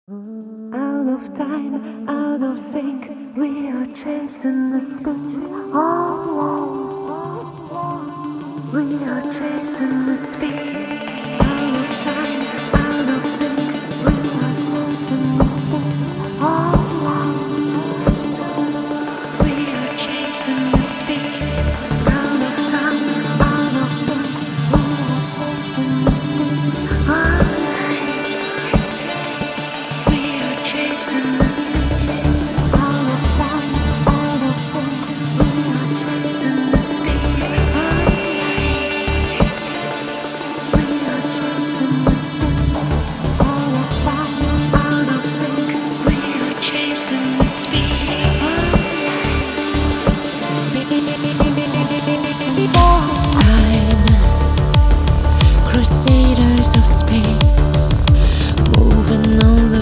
Out of time, out of sync, we are chasing the speed. Oh, we are chasing.